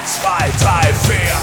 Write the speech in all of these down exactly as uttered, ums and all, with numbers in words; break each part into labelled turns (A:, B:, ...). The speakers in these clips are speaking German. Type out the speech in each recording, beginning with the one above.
A: eins, zwei, drei, vier.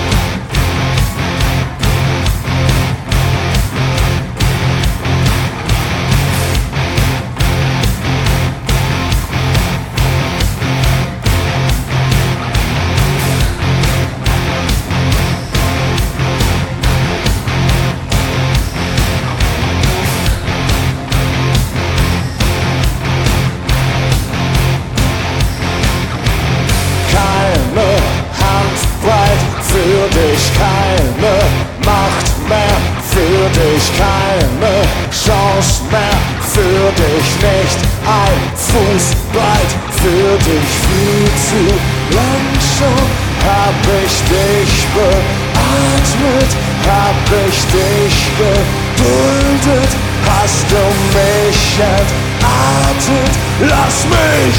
B: Für dich keine Macht mehr, für dich keine Chance mehr, für dich nicht ein Fuß breit, für dich viel zu lang schon. Hab ich dich beatmet, hab ich dich geduldet, hast du mich entartet, lass mich!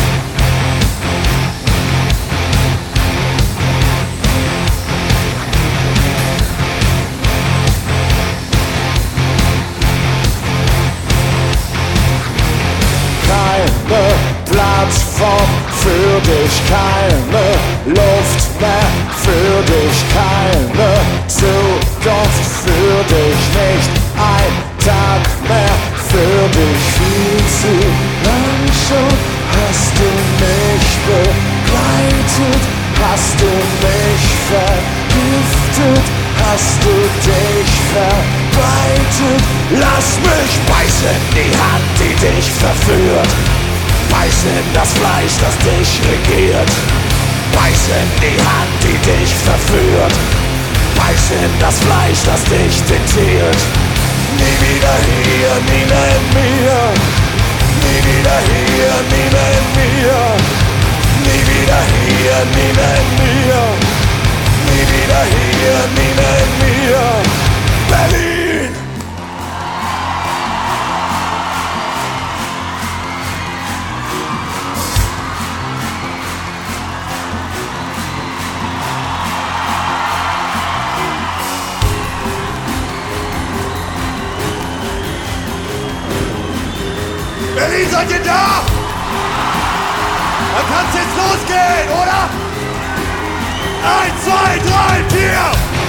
B: Plattform für dich, keine Luft mehr, für dich keine Zukunft, für dich nicht ein Tag mehr, für dich viel zu lang schon. Hast du mich begleitet, hast du mich vergiftet, hast du dich verbreitet. Lass mich beißen, die Hand, die dich verführt. Beiß in das Fleisch, das dich regiert. Beiß in die Hand, die dich verführt. Beiß in das Fleisch, das dich diktiert. Nie wieder hier, nie mehr in mir. Nie wieder hier, nie mehr in mir. Nie wieder hier, nie mehr in mir. Nie wieder hier, nie mehr in mir. Berlin!
A: Berlin, seid ihr da? Dann kann's jetzt losgehen, oder? Eins, zwei, drei, vier!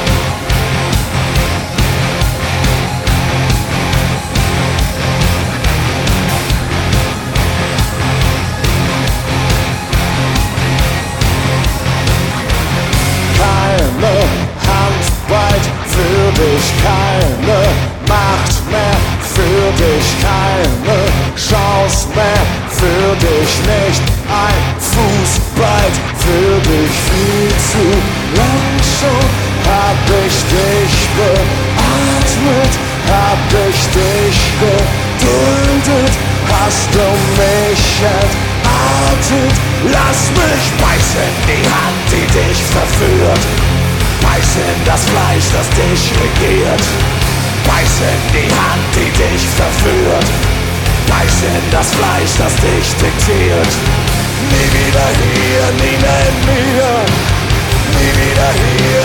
B: Keine Handbreit, für dich keine Macht mehr, für dich keine Chance mehr, für dich nicht ein Fuß breit, für dich viel zu lang schon. Hab ich dich beatmet, hab ich dich geduldet, hast du mich entartet. Lass mich beißen, die Hand, die dich verführt. Beiß in das Fleisch, das dich regiert. Beiß in die Hand, die dich verführt. Beiß in das Fleisch, das dich diktiert. Nie wieder hier, nie mehr in mir. Nie wieder hier,